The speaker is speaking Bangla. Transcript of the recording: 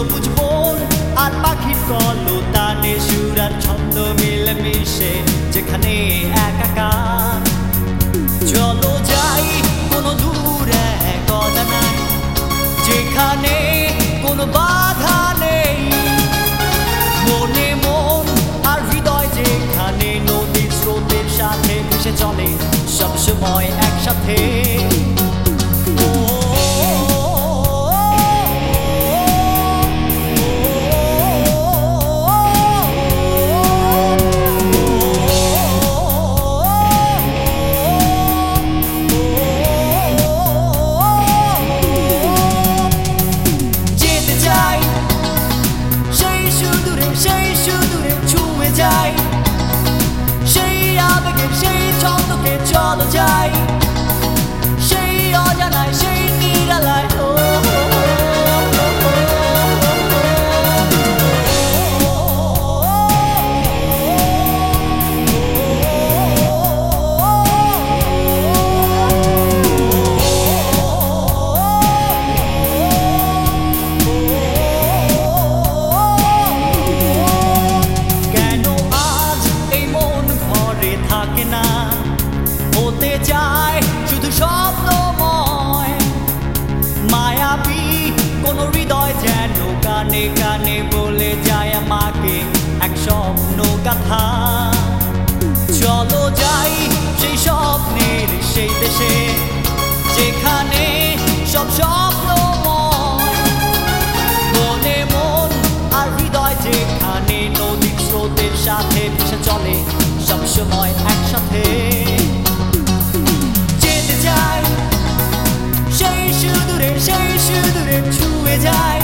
সবুজ বন আর পাখির কলতানে সুর আর ছন্দ মিলেমিশে যেখানে একাকার। চলো যাই কোনো দূরে কথা নাই, যেখানে কোনো বাধা নেই। মনে মন আর হৃদয় যেখানে নদীর স্রোতের সাথে ভেসে চলে সবসময় একসাথে। সেই আবেগে সেই ছন্দকে চলো যাই, সেই অজানায় সেই নিরালায়। থাকে না হতে চায় শুধু স্বপ্নময়, মায়াবী কোন হৃদয় যেন কানে কানে বলে যায় আমাকে এক স্বপ্ন কথা। চলো যাই সেই স্বপ্নের সেই দেশে যেখানে সব স্বপ্নময়। মনে মন আর হৃদয় যেখানে নদীর স্রোতের সাথে ভেসে চলে সবসময় একসাথে। যেতে চাই সেই সুদূরে ছুঁয়ে যায়